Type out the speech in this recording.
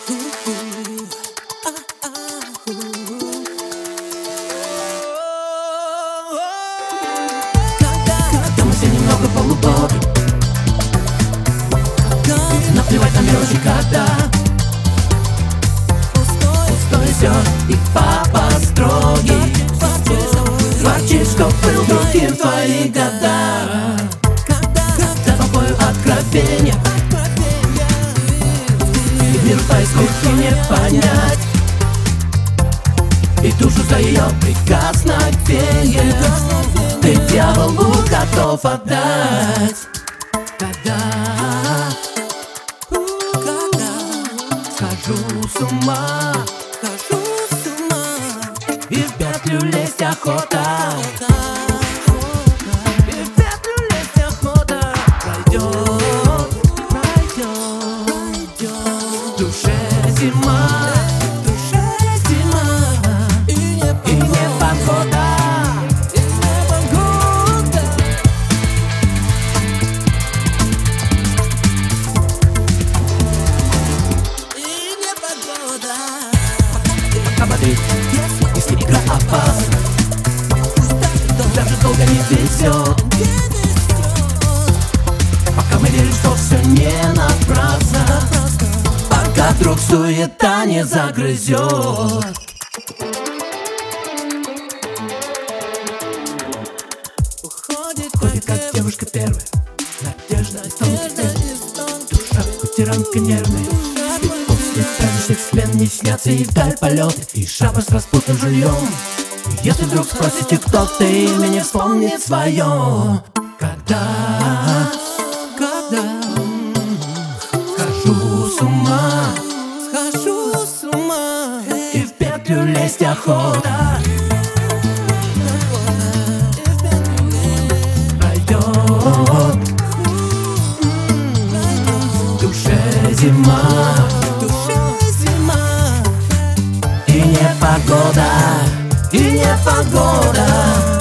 Когда мы все немного полубоги, наплевать на мелочи, когда пустой все, и папа строгий. Ворчишь, что был другим в твои года, за тобою откровенья, и мир поисков не понять, и душу за ее прикосновение ты дьяволу готов отдать. Когда схожу с ума, и в петлю лезть охота, и в петлю лезть охота. Пройдет в душе зима, и непогода. Бодрит, если игра опасна, даже долго не везет. Пока мы верим, что все не напрасно, пока вдруг суета не загрызет. Уходит как девушка первая, надежда и сон. Душа хоть и ранка нервная, после праздничных смен не снятся и вдаль полеты, и шапка с распутным жильем. Если вдруг спросите, кто ты, имя не вспомнит свое. Когда схожу с ума, и в петлю лезть охота. Пройдет в душе зима, и непогода, и непогода.